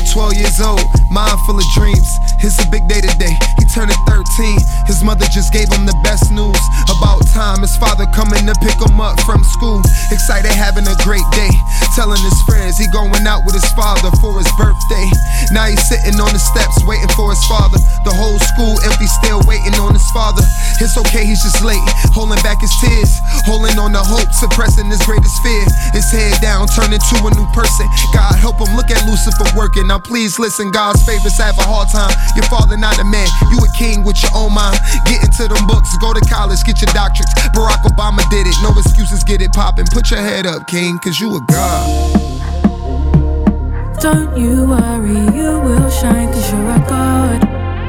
12 years old, mind full of dreams. It's a big day today, he turning 13. His mother just gave him the best news. About time, his father coming to pick him up from school. Excited, having a great day, telling his friends he going out with his father for his birthday. Now he's sitting on the steps waiting for his father. The whole school empty, still waiting on his father. It's okay, he's just late, holding back his tears, holding on to hope, suppressing his greatest fear. His head down, turning to a new person. God help him, look at Lucifer working. Now please listen, God's favorites have a hard time. Your father not a man, you a king with your own mind. Get into them books, go to college, get your doctorates. Barack Obama did it, no excuses, get it poppin'. Put your head up, king, cause you a god. Don't you worry, you will shine cause you're a god.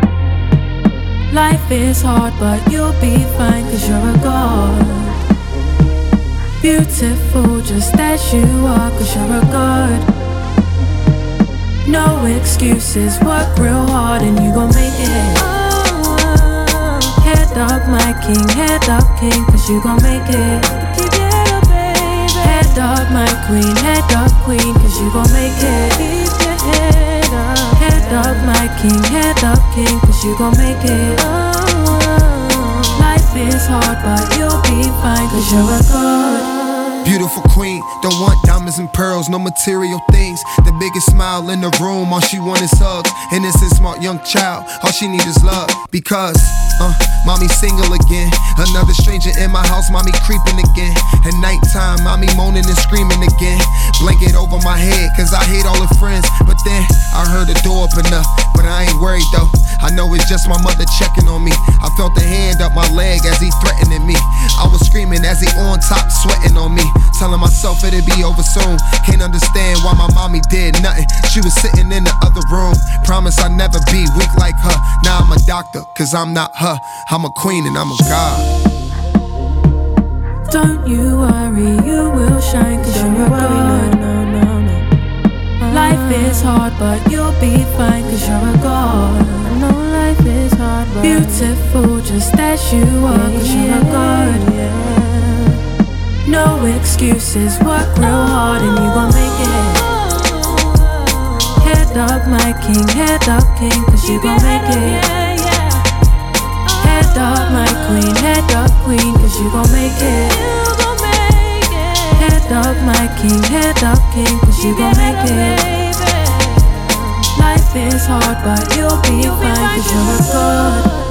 Life is hard but you'll be fine cause you're a god. Beautiful just as you are cause you're a god. No excuses, work real hard and you gon' make it. Head up my king, head up king cause you gon' make it. Keep your head up baby. Head up my queen, head up queen cause you gon' make it. Keep your head up. Head up my king, head up king cause you gon' make it. Life is hard but you'll be fine cause you're a god. Beautiful queen, don't want diamonds and pearls, no material things. The biggest smile in the room, all she want is hugs. Innocent, smart, young child, all she need is love. Because, mommy single again. Another stranger in my house, mommy creeping again. At nighttime, mommy moaning and screaming again. Blanket over my head, cause I hate all her friends. But then, I heard the door open up, but I ain't worried though. I know it's just my mother checking on me. I felt the hand up my leg as he threatening me. I was screaming as he on top, sweating on me. Telling myself it'd be over soon. Can't understand why my mommy did nothing. She was sitting in the other room. Promise I'd never be weak like her. Now I'm a doctor, cause I'm not her. I'm a queen and I'm a god. Don't you worry, you will shine cause you're a god. Life is hard but you'll be fine cause you're a god. I know life is hard but beautiful just as you are cause you're a god. No excuses, work real hard and you gon' make it. Head up my king, head up king cause you gon' make it. Head up my queen, head up queen cause you gon' make it. Head up my king, head up king cause you gon' make it. Life is hard but you'll be fine cause you're a god.